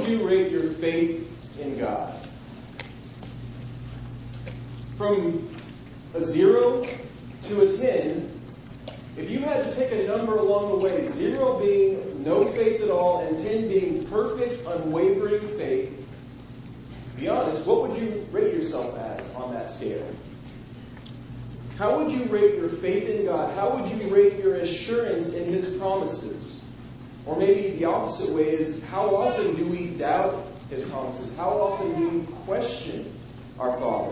you rate your faith in God? From a 0 to a 10, if you had to pick a number along the way, 0 being no faith at all and 10 being perfect, unwavering faith, be honest, what would you rate yourself as on that scale? How would you rate your faith in God? How would you rate your assurance in His promises? Or maybe the opposite way is, how often do we doubt His promises? How often do we question our Father?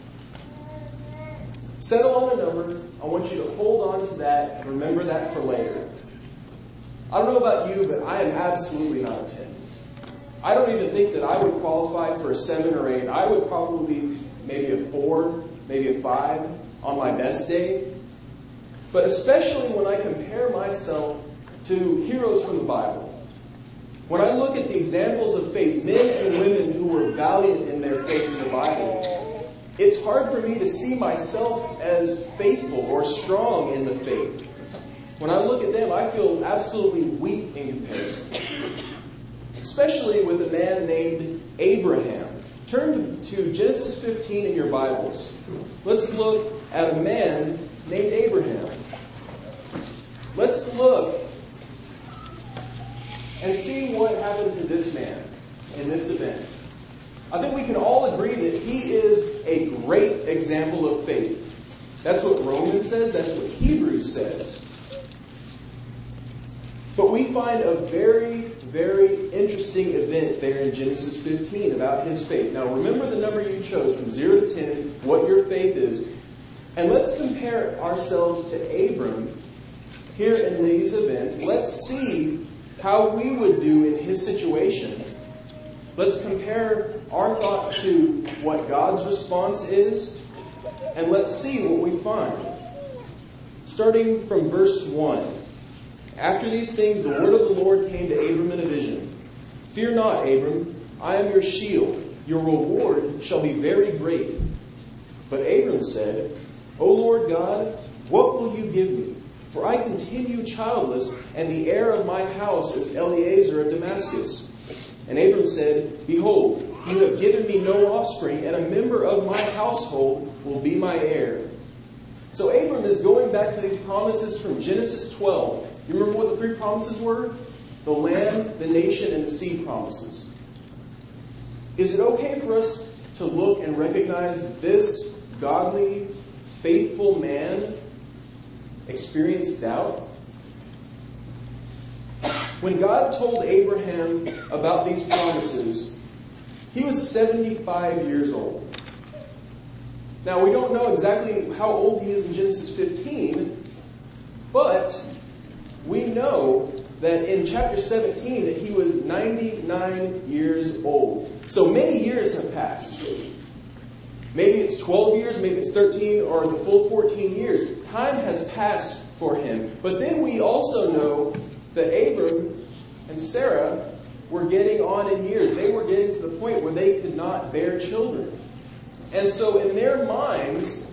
Settle on a number. I want you to hold on to that and remember that for later. I don't know about you, but I am absolutely not a 10. I don't even think that I would qualify for a 7 or 8. I would probably be maybe a 4, maybe a 5 on my best day. But especially when I compare myself to heroes from the Bible. When I look at the examples of faith, men and women who were valiant in their faith in the Bible, it's hard for me to see myself as faithful or strong in the faith. When I look at them, I feel absolutely weak in comparison. Especially with a man named Abraham. Turn to Genesis 15 in your Bibles. Let's look at a man named Abraham. Let's look and see what happened to this man in this event. I think we can all agree that he is a great example of faith. That's what Romans says. That's what Hebrews says. But we find a very, very interesting event there in Genesis 15 about his faith. Now remember the number you chose from 0 to 10, what your faith is. And let's compare ourselves to Abram here in these events. Let's see how we would do in his situation. Let's compare our thoughts to what God's response is. And let's see what we find. Starting from verse 1. After these things, the word of the Lord came to Abram in a vision. Fear not, Abram, I am your shield. Your reward shall be very great. But Abram said, O Lord God, what will you give me? For I continue childless, and the heir of my house is Eliezer of Damascus. And Abram said, Behold, you have given me no offspring, and a member of my household will be my heir. So Abram is going back to these promises from Genesis 12. You remember what the 3 promises were? The land, the nation, and the sea promises. Is it okay for us to look and recognize this godly, faithful man experienced doubt? When God told Abraham about these promises, he was 75 years old. Now, we don't know exactly how old he is in Genesis 15, but we know that in chapter 17 that he was 99 years old. So many years have passed. Maybe it's 12 years, maybe it's 13, or the full 14 years. Time has passed for him. But then we also know that Abram and Sarah were getting on in years. They were getting to the point where they could not bear children. And so in their minds,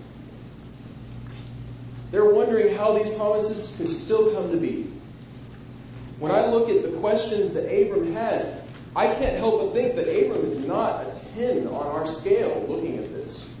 they're wondering how these promises could still come to be. When I look at the questions that Abram had, I can't help but think that Abram is not a 10 on our scale looking at this.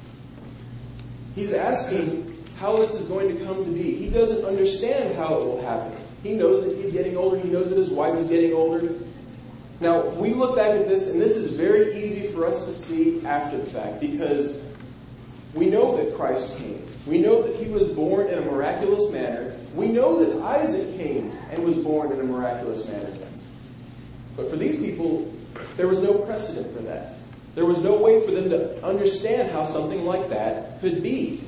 He's asking how this is going to come to be. He doesn't understand how it will happen. He knows that he's getting older. He knows that his wife is getting older. Now, we look back at this, and this is very easy for us to see after the fact, because we know that Christ came. We know that he was born in a miraculous manner. We know that Isaac came and was born in a miraculous manner. But for these people, there was no precedent for that. There was no way for them to understand how something like that could be.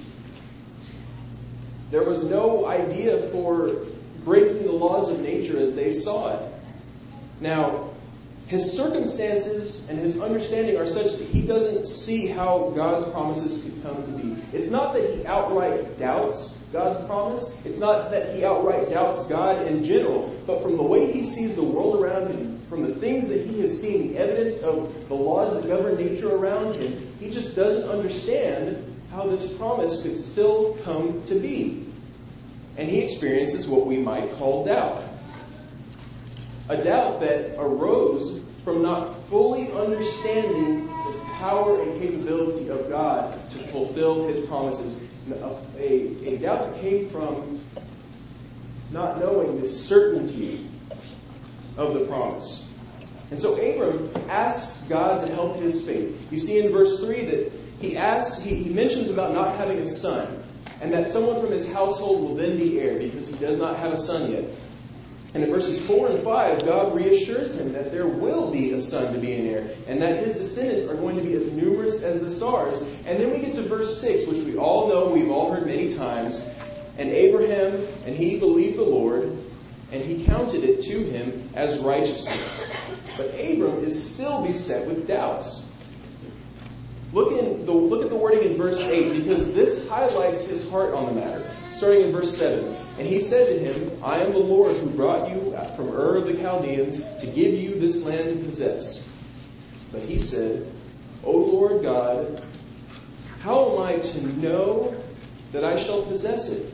There was no idea for breaking the laws of nature as they saw it. Now, his circumstances and his understanding are such that he doesn't see how God's promises could come to be. It's not that he outright doubts God's promise. It's not that he outright doubts God in general. But from the way he sees the world around him, from the things that he has seen, the evidence of the laws that govern nature around him, he just doesn't understand how this promise could still come to be. And he experiences what we might call doubt. A doubt that arose from not fully understanding the power and capability of God to fulfill His promises. A doubt that came from not knowing the certainty of the promise. And so Abram asks God to help his faith. You see in verse 3 that he mentions about not having a son, and that someone from his household will then be heir because he does not have a son yet. And in verses 4 and 5, God reassures him that there will be a son to be an heir, and that his descendants are going to be as numerous as the stars. And then we get to verse 6, which we all know, we've all heard many times. And Abraham, and he believed the Lord, and He counted it to him as righteousness. But Abram is still beset with doubts. Look at the wording in verse 8, because this highlights his heart on the matter. Starting in verse 7. And he said to him, I am the Lord who brought you from Ur of the Chaldeans to give you this land to possess. But he said, O Lord God, how am I to know that I shall possess it?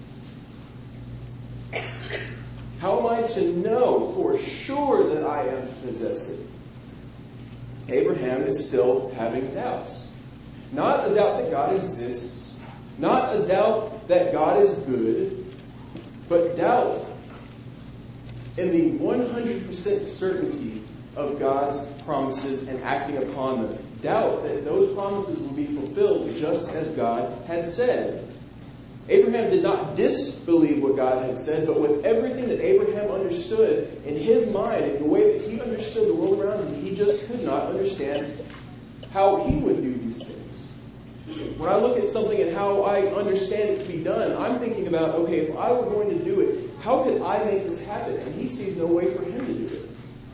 How am I to know for sure that I am to possess it? Abraham is still having doubts. Not a doubt that God exists, not a doubt that God is good, but doubt in the 100% certainty of God's promises and acting upon them. Doubt that those promises will be fulfilled just as God had said. Abraham did not disbelieve what God had said, but with everything that Abraham understood in his mind, in the way that he understood the world around him, he just could not understand how he would do these things. When I look at something and how I understand it to be done, I'm thinking about, okay, if I were going to do it, how could I make this happen? And he sees no way for him to do it.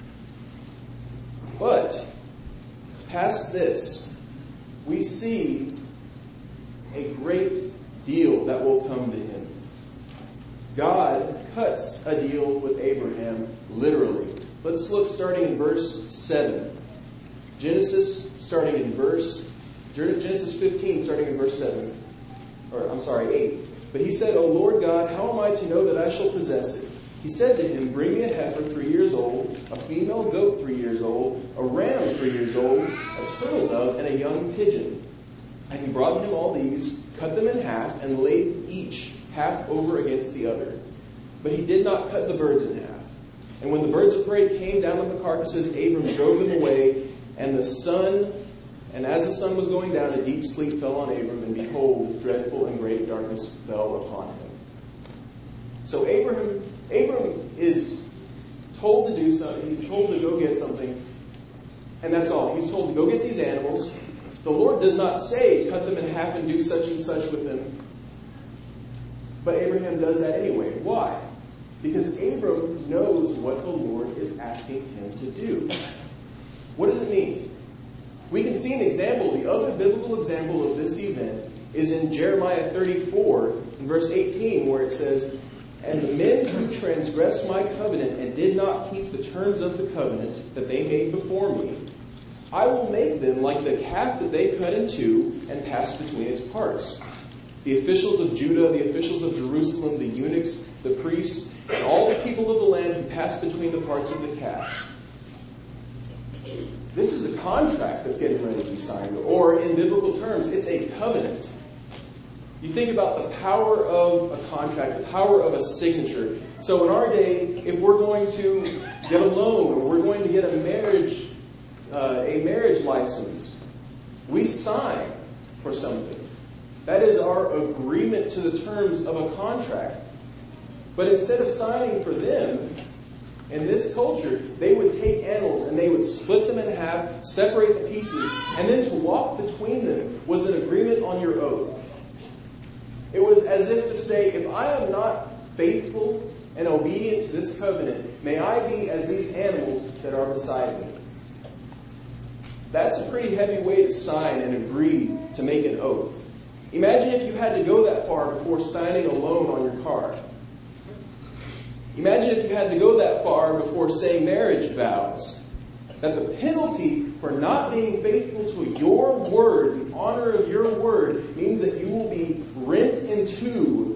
But, past this, we see a great deal that will come to him. God cuts a deal with Abraham literally. Let's look starting in verse 7. Genesis 15 starting in verse 7. 8. But he said, O Lord God, how am I to know that I shall possess it? He said to him, bring me a heifer 3 years old, a female goat 3 years old, a ram 3 years old, a turtle dove, and a young pigeon. And he brought him all these, cut them in half, and laid each half over against the other. But he did not cut the birds in half. And when the birds of prey came down on the carcasses, Abram drove them away, and as the sun was going down, a deep sleep fell on Abram, and behold, dreadful and great darkness fell upon him. So Abram is told to do something. He's told to go get something, and that's all. He's told to go get these animals. The Lord does not say, cut them in half and do such and such with them. But Abraham does that anyway. Why? Because Abram knows what the Lord is asking him to do. What does it mean? We can see an example. The other biblical example of this event is in Jeremiah 34, in verse 18, where it says, and the men who transgressed my covenant and did not keep the terms of the covenant that they made before me, I will make them like the calf that they cut in two and passed between its parts. The officials of Judah, the officials of Jerusalem, the eunuchs, the priests, and all the people of the land who passed between the parts of the calf. This is a contract that's getting ready to be signed. Or in biblical terms, it's a covenant. You think about the power of a contract, the power of a signature. So in our day, if we're going to get a loan or we're going to get a marriage license, we sign for something. That is our agreement to the terms of a contract. But instead of signing for them, in this culture, they would take animals and they would split them in half, separate the pieces, and then to walk between them was an agreement on your oath. It was as if to say, if I am not faithful and obedient to this covenant, may I be as these animals that are beside me. That's a pretty heavy way to sign and agree to make an oath. Imagine if you had to go that far before signing a loan on your car. Imagine if you had to go that far before saying marriage vows. That the penalty for not being faithful to your word, the honor of your word, means that you will be rent in two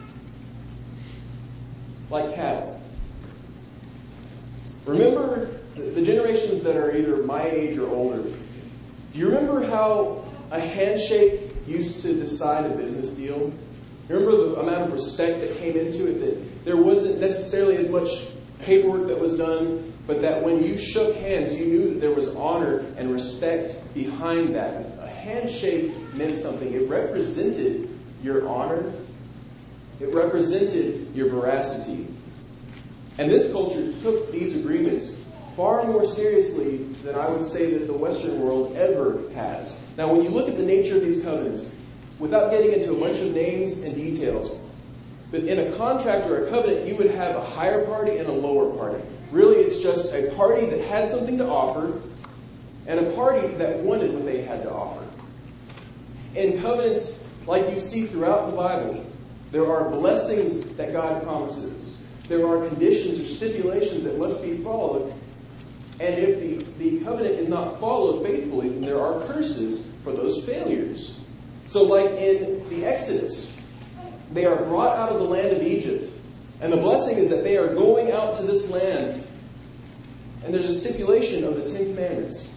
like cattle. Remember the generations that are either my age or older, do you remember how a handshake used to decide a business deal? You remember the amount of respect that came into it, that there wasn't necessarily as much paperwork that was done, but that when you shook hands, you knew that there was honor and respect behind that. A handshake meant something. It represented your honor. It represented your veracity. And this culture took these agreements far more seriously than I would say that the Western world ever has. Now, when you look at the nature of these covenants, without getting into a bunch of names and details, but in a contract or a covenant, you would have a higher party and a lower party. Really, it's just a party that had something to offer and a party that wanted what they had to offer. In covenants, like you see throughout the Bible, there are blessings that God promises. There are conditions or stipulations that must be followed. And if the covenant is not followed faithfully, then there are curses for those failures. So like in the Exodus, they are brought out of the land of Egypt. And the blessing is that they are going out to this land. And there's a stipulation of the Ten Commandments.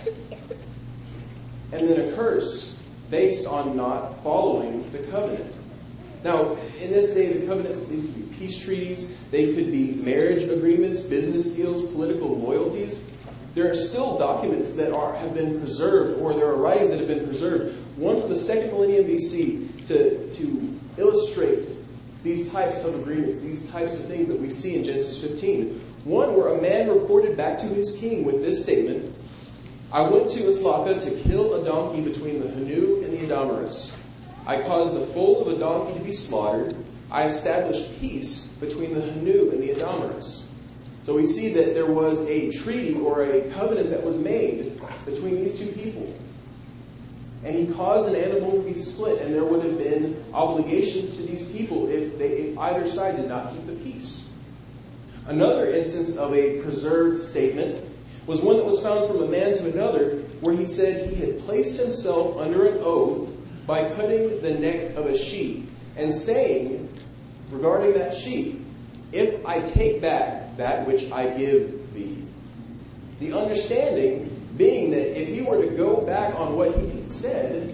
And then a curse based on not following the covenant. Now, in this day, the covenants, these could be peace treaties. They could be marriage agreements, business deals, political loyalties. There are still documents that have been preserved, or there are writings that have been preserved. One from the 2nd millennium BC to illustrate these types of agreements, these types of things that we see in Genesis 15. One where a man reported back to his king with this statement, I went to Aslaka to kill a donkey between the Hanuk and the Adamaris. I caused the foal of a donkey to be slaughtered. I established peace between the Hanuk and the Adamaris. So we see that there was a treaty or a covenant that was made between these two people. And he caused an animal to be split, and there would have been obligations to these people if either side did not keep the peace. Another instance of a preserved statement was one that was found from a man to another, where he said he had placed himself under an oath by cutting the neck of a sheep and saying, regarding that sheep, if I take back that which I give thee. The understanding being that if he were to go back on what he had said,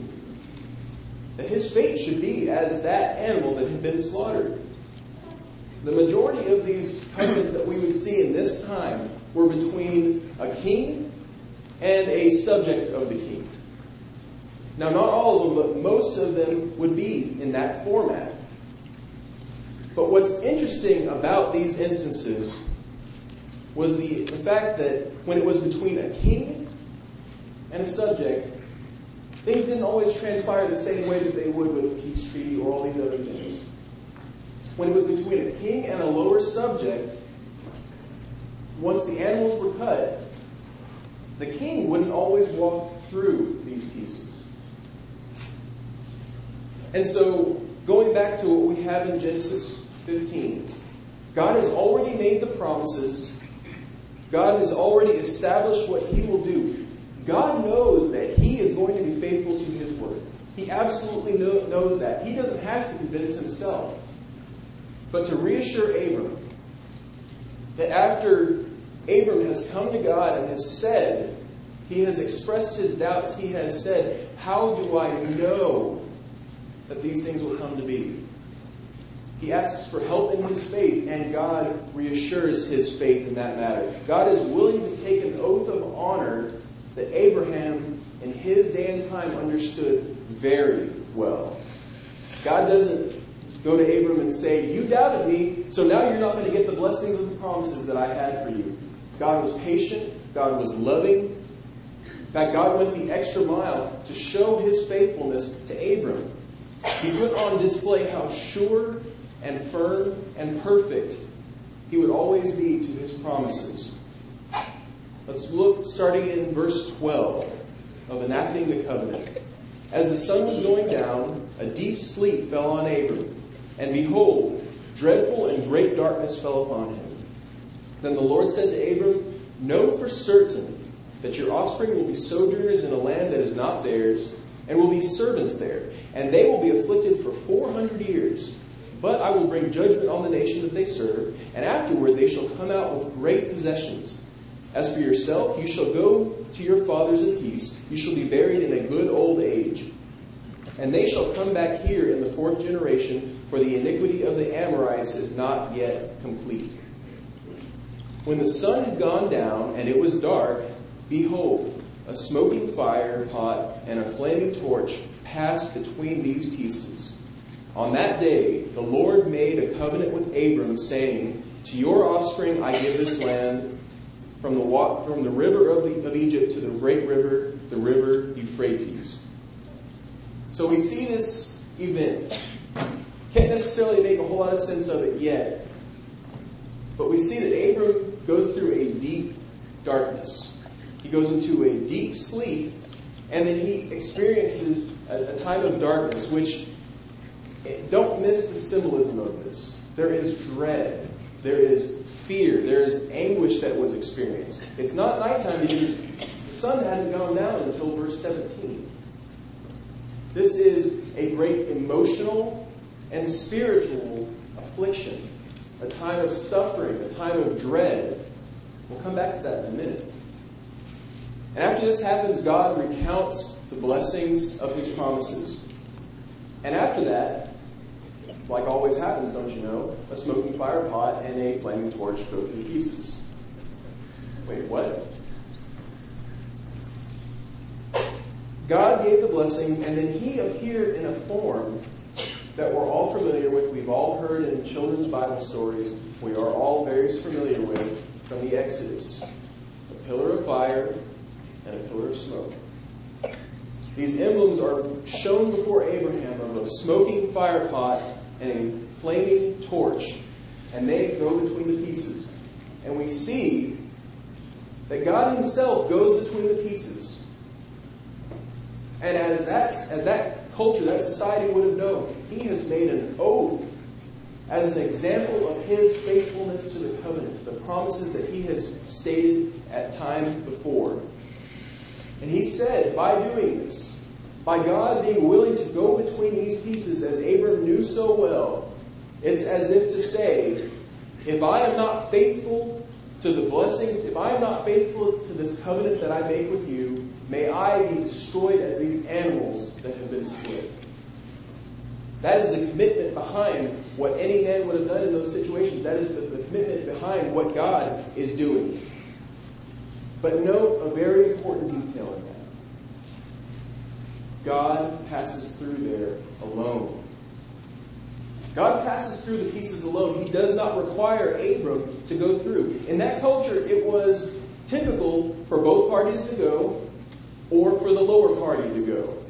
that his fate should be as that animal that had been slaughtered. The majority of these covenants that we would see in this time were between a king and a subject of the king. Now, not all of them, but most of them would be in that format. But what's interesting about these instances was the fact that when it was between a king and a subject, things didn't always transpire the same way that they would with a peace treaty or all these other things. When it was between a king and a lower subject, once the animals were cut, the king wouldn't always walk through these pieces. And so, going back to what we have in Genesis 15, God has already made the promises. God has already established what He will do. God knows that He is going to be faithful to His word. He absolutely knows that. He doesn't have to convince Himself. But to reassure Abram that after Abram has come to God and has said, he has expressed his doubts, he has said, how do I know that these things will come to be? He asks for help in his faith, and God reassures his faith in that matter. God is willing to take an oath of honor that Abraham in his day and time understood very well. God doesn't go to Abram and say, you doubted me, so now you're not going to get the blessings of the promises that I had for you. God was patient. God was loving. In fact, God went the extra mile to show His faithfulness to Abram. He put on display how sure and firm and perfect He would always be to His promises. Let's look starting in verse 12 of enacting the covenant. As the sun was going down, a deep sleep fell on Abram. And behold, dreadful and great darkness fell upon him. Then the Lord said to Abram, know for certain that your offspring will be sojourners in a land that is not theirs, and will be servants there. And they will be afflicted for 400 years. But I will bring judgment on the nation that they serve, and afterward they shall come out with great possessions. As for yourself, you shall go to your fathers in peace. You shall be buried in a good old age. And they shall come back here in the 4th generation, for the iniquity of the Amorites is not yet complete. When the sun had gone down and it was dark, behold, a smoking fire pot and a flaming torch passed between these pieces. On that day, the Lord made a covenant with Abram, saying, to your offspring I give this land, from the river of Egypt to the great river, the river Euphrates. So we see this event. Can't necessarily make a whole lot of sense of it yet. But we see that Abram goes through a deep darkness. He goes into a deep sleep, and then he experiences a time of darkness, which, don't miss the symbolism of this. There is dread. There is fear. There is anguish that was experienced. It's not nighttime because the sun hadn't gone down until verse 17. This is a great emotional and spiritual affliction, a time of suffering, a time of dread. We'll come back to that in a minute. And after this happens, God recounts the blessings of His promises. And after that, like always happens, don't you know, a smoking fire pot and a flaming torch go through pieces. Wait, what? God gave the blessing, and then He appeared in a form that we're all familiar with. We've all heard in children's Bible stories. We are all very familiar with from the Exodus. A pillar of fire and a pillar of smoke. These emblems are shown before Abraham of a smoking fire pot and a flaming torch, and they go between the pieces. And we see that God Himself goes between the pieces. And as that culture, that society would have known, He has made an oath as an example of His faithfulness to the covenant, the promises that He has stated at time before. And He said, by doing this, by God being willing to go between these pieces, as Abram knew so well, it's as if to say, if I am not faithful to the blessings, if I am not faithful to this covenant that I make with you, may I be destroyed as these animals that have been split. That is the commitment behind what any man would have done in those situations. That is the commitment behind what God is doing. But note a very important detail in that. God passes through there alone. God passes through the pieces alone. He does not require Abram to go through. In that culture, it was typical for both parties to go or for the lower party to go.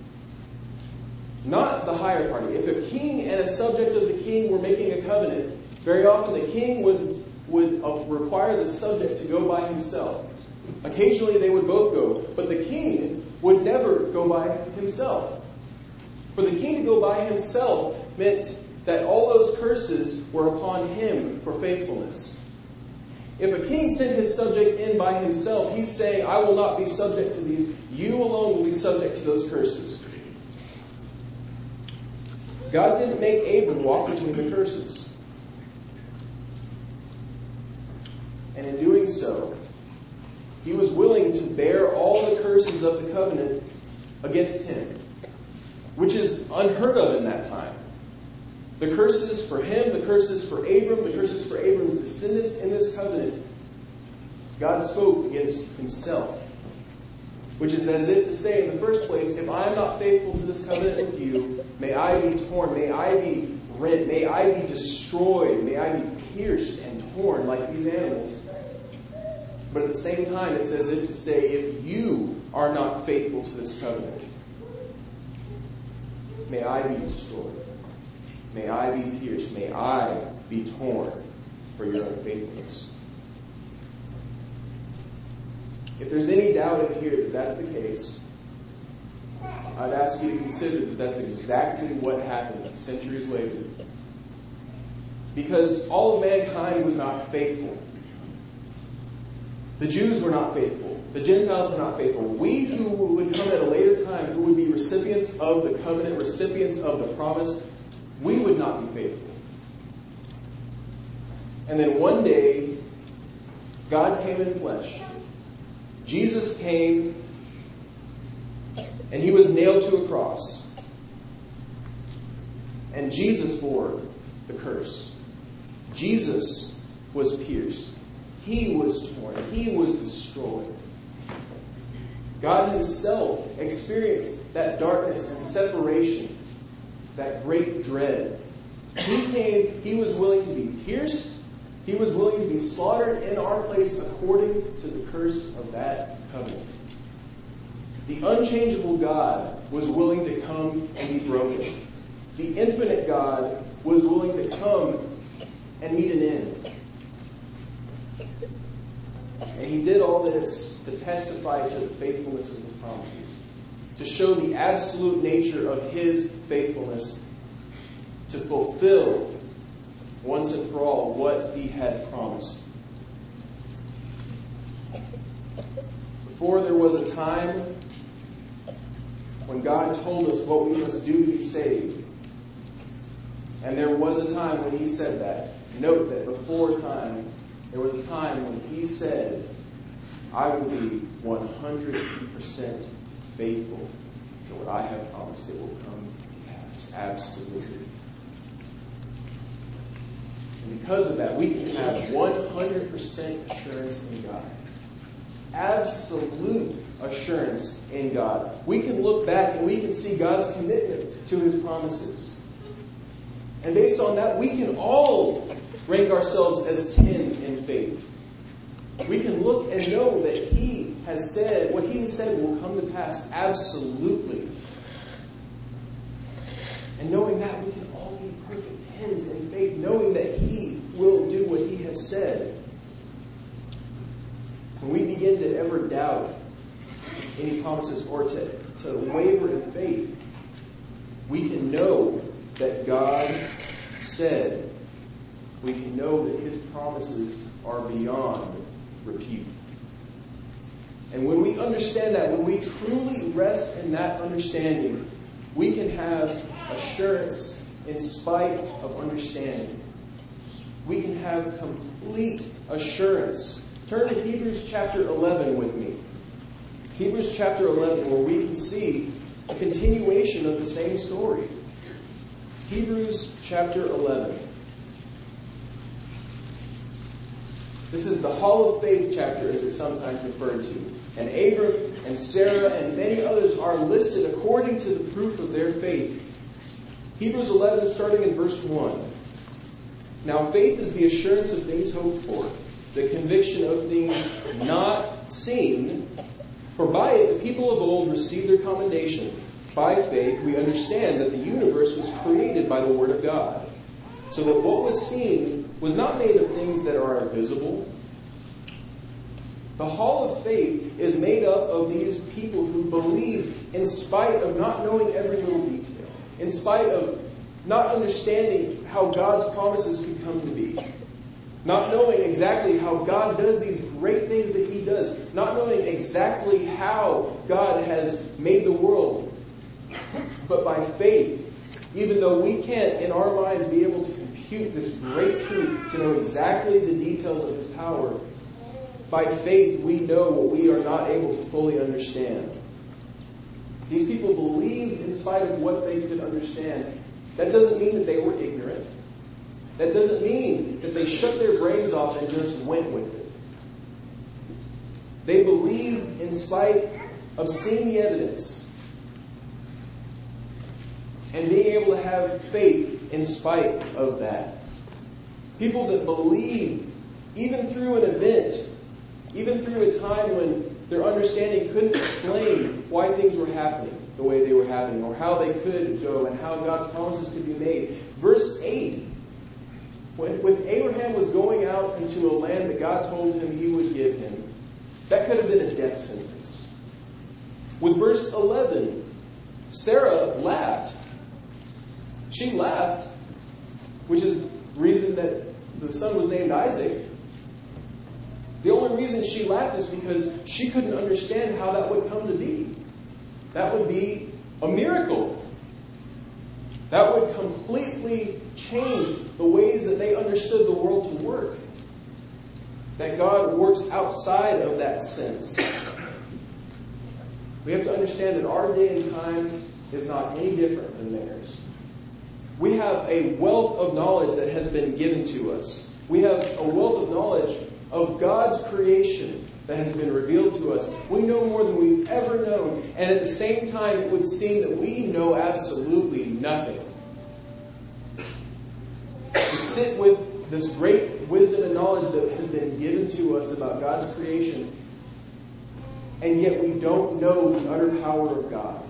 Not the higher party. If a king and a subject of the king were making a covenant, very often the king would require the subject to go by himself. Occasionally they would both go, but the king would never go by himself. For the king to go by himself meant that all those curses were upon him for faithfulness. If a king sent his subject in by himself, he's saying, I will not be subject to these. You alone will be subject to those curses. God didn't make Abram walk between the curses. And in doing so, He was willing to bear all the curses of the covenant against him, which is unheard of in that time. The curses for him, the curses for Abram, the curses for Abram's descendants in this covenant, God spoke against Himself, which is as if to say, in the first place, if I am not faithful to this covenant with you, may I be torn, may I be rent, may I be destroyed, may I be pierced and torn like these animals. But at the same time, it's as if to say, if you are not faithful to this covenant, may I be destroyed. May I be pierced. May I be torn for your unfaithfulness. If there's any doubt in here that that's the case, I'd ask you to consider that that's exactly what happened centuries later. Because all of mankind was not faithful. The Jews were not faithful. The Gentiles were not faithful. We who would come at a later time, who would be recipients of the covenant, recipients of the promise, we would not be faithful. And then one day, God came in flesh. Jesus came and he was nailed to a cross. And Jesus bore the curse. Jesus was pierced. He was torn. He was destroyed. God himself experienced that darkness and separation, that great dread. He came, he was willing to be pierced. He was willing to be slaughtered in our place according to the curse of that covenant. The unchangeable God was willing to come and be broken. The infinite God was willing to come and meet an end. And he did all this to testify to the faithfulness of his promises, to show the absolute nature of his faithfulness, to fulfill once and for all what he had promised. Before there was a time when God told us what we must do to be saved. And there was a time when he said that. Note that before time, there was a time when he said, I will be 100% faithful to what I have promised. It will come to pass. Absolutely. And because of that, we can have 100% assurance in God. Absolute assurance in God. We can look back and we can see God's commitment to his promises. And based on that, we can all rank ourselves as 10s in faith. We can look and know that he has said, what he has said will come to pass absolutely. And knowing that, we can all be perfect 10s in faith, knowing that he will do what he has said. When we begin to ever doubt any promises or to waver in faith, we can know that God said, we can know that his promises are beyond repute. And when we understand that, when we truly rest in that understanding, we can have assurance in spite of understanding. We can have complete assurance. Turn to Hebrews chapter 11 with me. Hebrews chapter 11, where we can see a continuation of the same story. Hebrews chapter 11. This is the Hall of Faith chapter, as it's sometimes referred to. And Abram and Sarah and many others are listed according to the proof of their faith. Hebrews 11, starting in verse 1. Now faith is the assurance of things hoped for, the conviction of things not seen. For by it the people of old received their commendation. By faith we understand that the universe was created by the word of God, so that what was seen was not made of things that are visible. The Hall of Faith is made up of these people who believe in spite of not knowing every little detail, in spite of not understanding how God's promises could come to be, not knowing exactly how God does these great things that he does, not knowing exactly how God has made the world. But by faith, even though we can't in our minds be able to compute this great truth, to know exactly the details of his power, by faith we know what we are not able to fully understand. These people believed in spite of what they could understand. That doesn't mean that they were ignorant. That doesn't mean that they shut their brains off and just went with it. They believed in spite of seeing the evidence and being able to have faith in spite of that. People that believe, even through an event, even through a time when their understanding couldn't explain why things were happening the way they were happening, or how they could go, and how God's promises could be made. Verse 8, when Abraham was going out into a land that God told him he would give him, that could have been a death sentence. With verse 11, Sarah laughed. She laughed, which is the reason that the son was named Isaac. The only reason she laughed is because she couldn't understand how that would come to be. That would be a miracle. That would completely change the ways that they understood the world to work. that God works outside of that sense. We have to understand that our day and time is not any different than theirs. We have a wealth of knowledge that has been given to us. We have a wealth of knowledge of God's creation that has been revealed to us. We know more than we've ever known. And at the same time, it would seem that we know absolutely nothing. To sit with this great wisdom and knowledge that has been given to us about God's creation, and yet we don't know the utter power of God.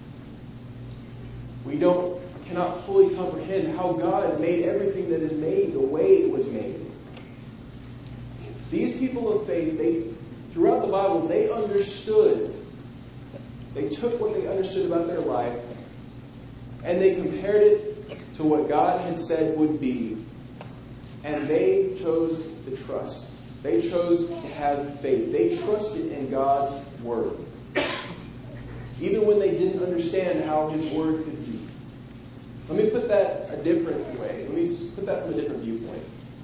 We cannot fully comprehend how God made everything that is made the way it was made. These people of faith, throughout the Bible, they understood. They took what they understood about their life and they compared it to what God had said would be. And they chose to trust. They chose to have faith. They trusted in God's Word. Even when they didn't understand how His Word could be. Let me put that a different way. Let me put that from a different viewpoint.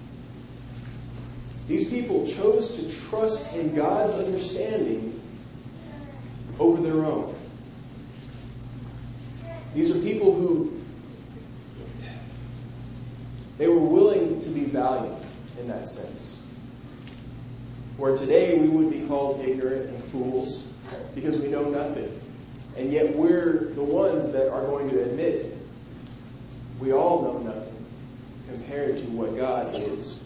These people chose to trust in God's understanding over their own. These are people who they were willing to be valiant in that sense. Where today we would be called ignorant and fools because we know nothing. And yet we're the ones that are going to admit we all know nothing compared to what God is.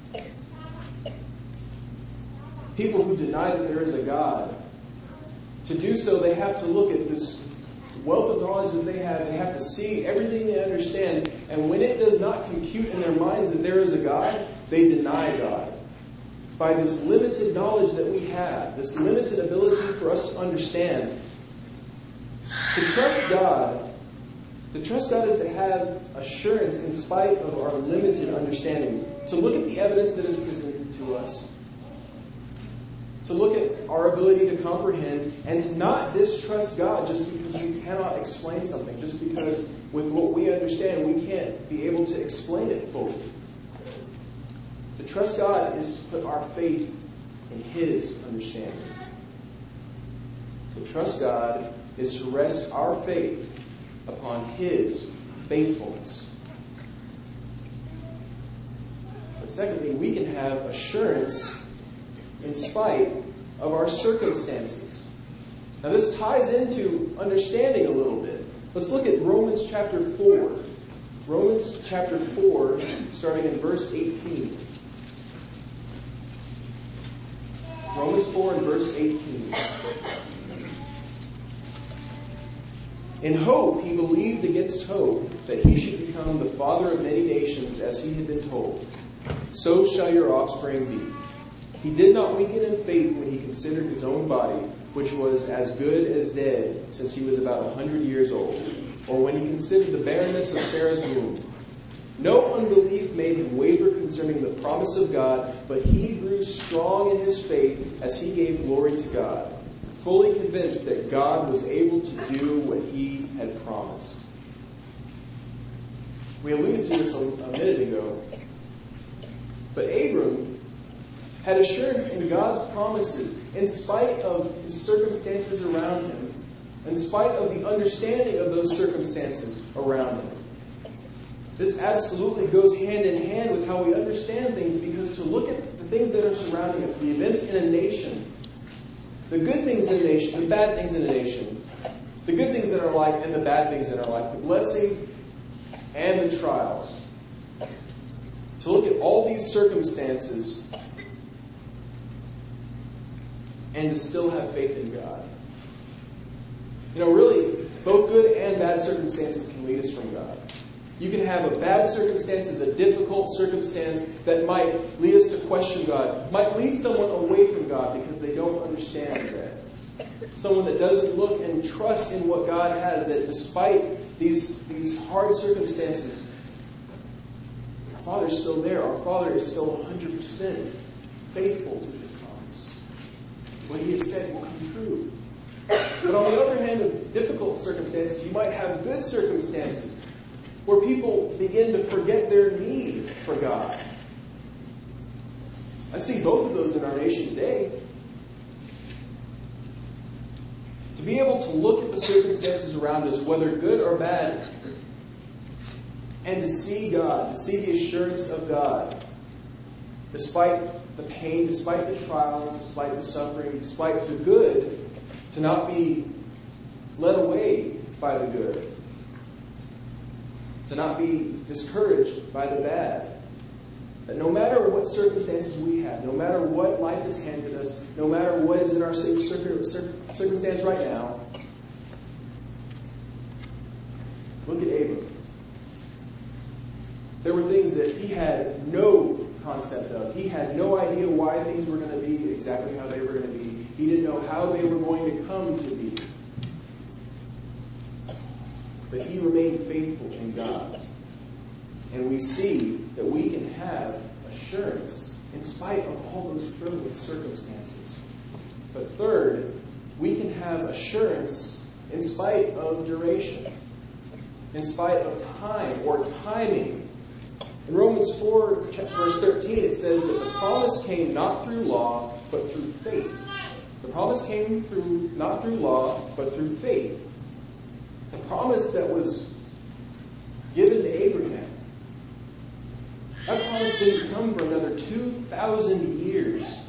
People who deny that there is a God, to do so they have to look at this wealth of knowledge that they have. They have to see everything they understand. And when it does not compute in their minds that there is a God, they deny God. By this limited knowledge that we have, this limited ability for us to understand, to trust God is to have assurance in spite of our limited understanding. To look at the evidence that is presented to us. To look at our ability to comprehend and to not distrust God just because we cannot explain something. Just because with what we understand we can't be able to explain it fully. To trust God is to put our faith in His understanding. To trust God is to rest our faith upon His faithfulness. But secondly, we can have assurance in spite of our circumstances. Now this ties into understanding a little bit. Let's look at Romans chapter 4. Romans chapter 4, starting in verse 18. Romans 4 and verse 18. In hope he believed against hope that he should become the father of many nations, as he had been told. So shall your offspring be. He did not weaken in faith when he considered his own body, which was as good as dead, since he was about 100 years old, or when he considered the barrenness of Sarah's womb. No unbelief made him waver concerning the promise of God, but he grew strong in his faith as he gave glory to God, fully convinced that God was able to do what he had promised. We alluded to this a minute ago, but Abram had assurance in God's promises in spite of his circumstances around him, in spite of the understanding of those circumstances around him. This absolutely goes hand in hand with how we understand things, because to look at the things that are surrounding us, the events in a nation, the good things in a nation, the bad things in a nation, the good things in our life and the bad things in our life, the blessings and the trials. To look at all these circumstances and to still have faith in God. Really, both good and bad circumstances can lead us from God. You can have a bad circumstance as a difficult circumstance that might lead us to question God, might lead someone away from God because they don't understand that. Someone that doesn't look and trust in what God has, that despite these hard circumstances, our Father's still there. Our Father is still 100% faithful to His promise. What He has said will come true. But on the other hand, with difficult circumstances, you might have good circumstances where people begin to forget their need for God. I see both of those in our nation today. To be able to look at the circumstances around us, whether good or bad, and to see God, to see the assurance of God, despite the pain, despite the trials, despite the suffering, despite the good, to not be led away by the good, to not be discouraged by the bad. That no matter what circumstances we have, no matter what life has handed us, no matter what is in our circumstance right now, look at Abram. There were things that he had no concept of. He had no idea why things were going to be exactly how they were going to be. He didn't know how they were going to come to be. But he remained faithful in God. And we see that we can have assurance in spite of all those frivolous circumstances. But third, we can have assurance in spite of duration, in spite of time or timing. In Romans 4, verse 13, it says that the promise came not through law, but through faith. The promise came not through law, but through faith. The promise that was given to Abraham, that promise didn't come for another 2,000 years.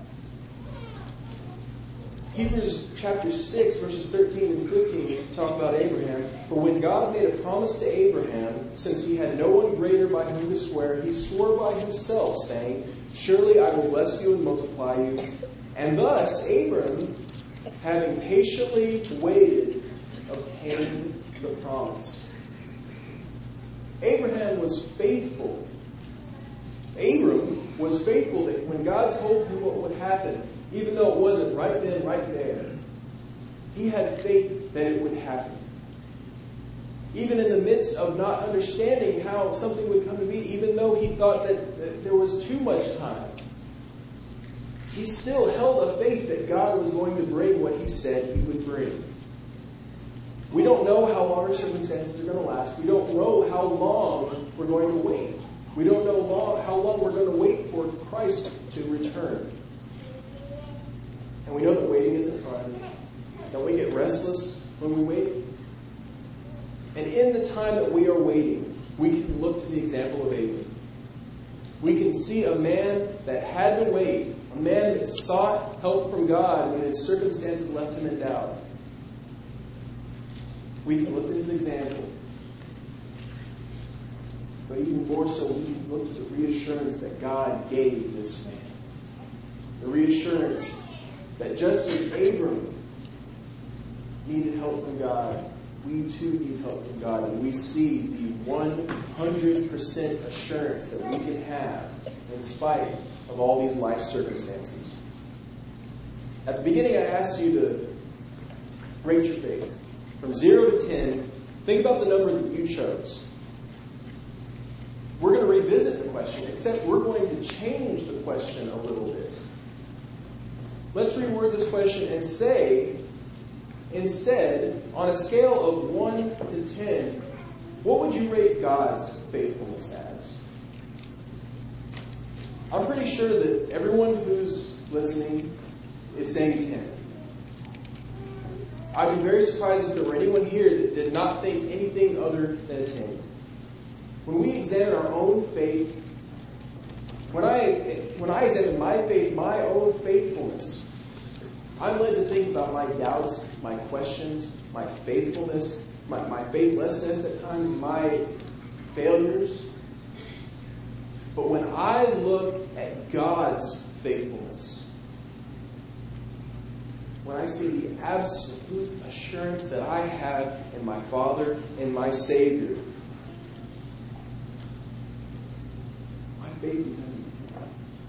Hebrews chapter 6, verses 13 and 15 talk about Abraham. For when God made a promise to Abraham, since he had no one greater by whom to swear, he swore by himself, saying, Surely I will bless you and multiply you. And thus Abram, having patiently waited, obtained the promise. Abraham was faithful. Abram was faithful that when God told him what would happen, even though it wasn't right then, right there, he had faith that it would happen. Even in the midst of not understanding how something would come to be, even though he thought that there was too much time, he still held a faith that God was going to bring what he said he would bring. We don't know how long our circumstances are going to last. We don't know how long we're going to wait. We don't know how long we're going to wait for Christ to return. And we know that waiting isn't fun. Don't we get restless when we wait? And in the time that we are waiting, we can look to the example of Abram. We can see a man that had to wait, a man that sought help from God when his circumstances left him in doubt. We can look to his example. But even more so, we can look to the reassurance that God gave this man. The reassurance that just as Abram needed help from God, we too need help from God. And we see the 100% assurance that we can have in spite of all these life circumstances. At the beginning, I asked you to rate your faith. From 0 to 10, think about the number that you chose. We're going to revisit the question, except we're going to change the question a little bit. Let's reword this question and say, instead, on a scale of 1 to 10, what would you rate God's faithfulness as? I'm pretty sure that everyone who's listening is saying 10. I'd be very surprised if there were anyone here that did not think anything other than a 10. When we examine our own faith, when I examine my faith, my own faithfulness, I'm led to think about my doubts, my questions, my faithfulness, my faithlessness at times, my failures. But when I look at God's faithfulness, when I see the absolute assurance that I have in my Father and my Savior, my faith becomes deeper.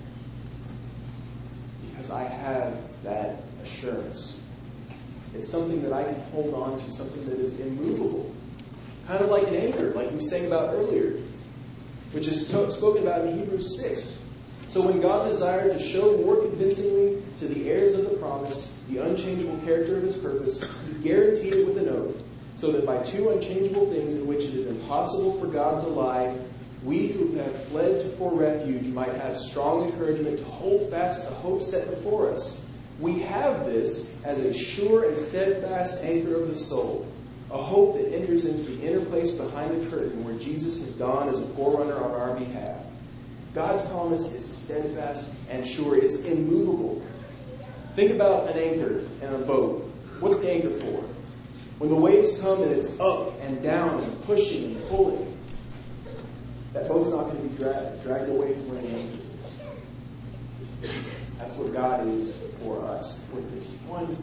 Because I have that assurance. It's something that I can hold on to, something that is immovable. Kind of like an anchor, like we sang about earlier, which is spoken about in Hebrews 6. So when God desired to show more convincingly to the heirs of the promise the unchangeable character of His purpose, He guaranteed it with an oath, so that by two unchangeable things in which it is impossible for God to lie, we who have fled for refuge might have strong encouragement to hold fast the hope set before us. We have this as a sure and steadfast anchor of the soul, a hope that enters into the inner place behind the curtain where Jesus has gone as a forerunner on our behalf. God's promise is steadfast and sure. It's immovable. Think about an anchor in a boat. What's the anchor for? When the waves come and it's up and down and pushing and pulling, that boat's not going to be dragged away from where the anchor is. That's what God is for us, with this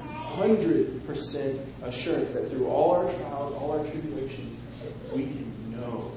100% assurance that through all our trials, all our tribulations, we can know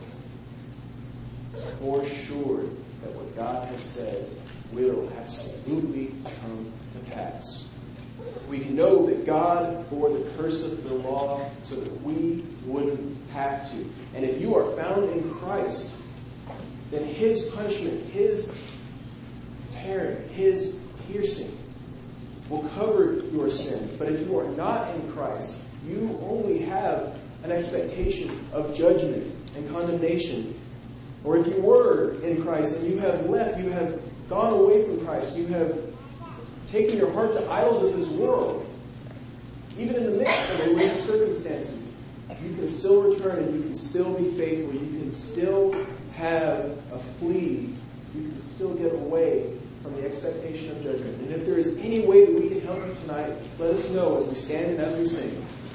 for sure that what God has said will absolutely come to pass. We can know that God bore the curse of the law so that we wouldn't have to. And if you are found in Christ, then His punishment, His tearing, His piercing will cover your sins. But if you are not in Christ, you only have an expectation of judgment and condemnation. Or if you were in Christ and you have left, you have gone away from Christ, you have taken your heart to idols of this world, even in the midst of the worst circumstances, you can still return and you can still be faithful. You can still have a flee. You can still get away from the expectation of judgment. And if there is any way that we can help you tonight, let us know as we stand and as we sing.